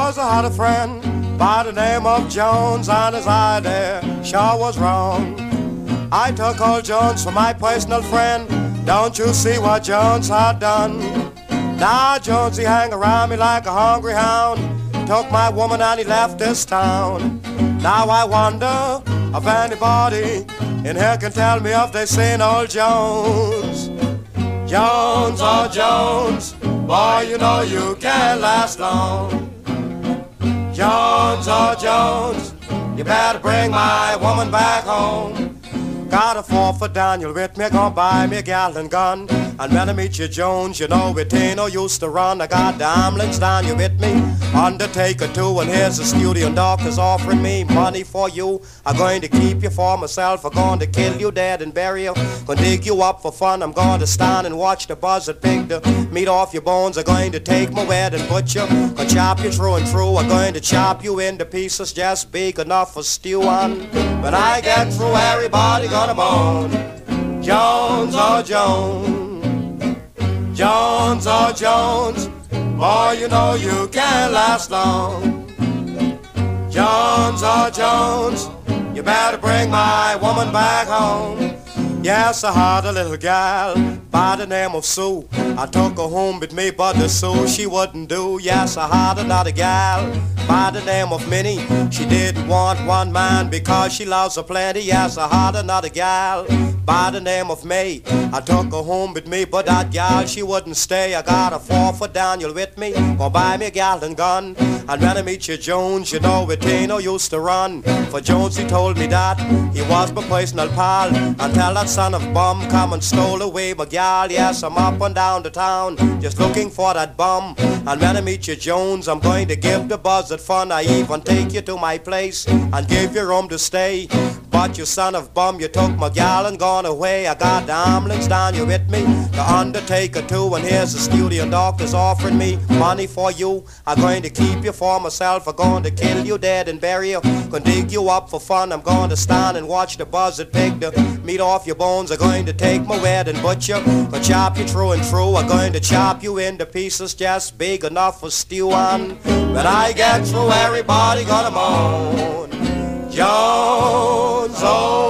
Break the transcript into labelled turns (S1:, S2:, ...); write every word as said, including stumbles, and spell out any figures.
S1: was, I had a friend by the name of Jones, and his idea sure was wrong. I took old Jones for my personal friend. Don't you see what Jones had done? Now Jones, he hang around me like a hungry hound. Took my woman and he left this town. Now I wonder if anybody in here can tell me if they seen old Jones. Jones, oh Jones, boy, you know you can't last long. Jones, oh Jones, you better bring my woman back home. Got a four for Daniel with me, gonna buy me a gallon gun. And when I meet you, Jones, you know it ain't no use to run. I got the ambulance down, you with me? Undertaker too, and here's the studio, and doctor's offering me money for you. I'm going to keep you for myself, I'm going to kill you dead and bury you. Gonna dig you up for fun, I'm going to stand and watch the buzzard pick the meat off your bones. I'm going to take my wet and butcher, gonna chop you through and through. I'm going to chop you into pieces just big enough for stew on. When I get through, everybody gonna moan. Jones, oh Jones, Jones, oh Jones, boy, you know you can't last long. Jones, oh Jones, you better bring my woman back home. Yes, I had a little gal by the name of Sue. I took her home with me, but the Sue, she wouldn't do. Yes, I had another gal by the name of Minnie. She didn't want one man because she loves her plenty. Yes, I had another gal by the name of May. I took her home with me, but that gal, she wouldn't stay. I got a four for Daniel with me, gonna buy me a gallon gun. And when I meet you, Jones, you know it ain't no use to run. For Jones, he told me that he was my personal pal, until that son of bum come and stole away my gal. Yes, I'm up and down the town, just looking for that bum. And when I meet you, Jones, I'm going to give the buzzard fun. I even take you to my place and give you room to stay. But you son of bum, you took my gal and gone away. I got the ambulance down, you with me? The undertaker too, and here's the studio doctor's offering me money for you. I'm going to keep you for myself, I'm going to kill you dead and bury you. Gonna dig you up for fun, I'm going to stand and watch the buzzard pick the meat off your bones. I'm going to take my wet and butcher, gonna chop you through and through. I'm going to chop you into pieces just big enough for stew on. When I get through, everybody gonna moan. Jones, oh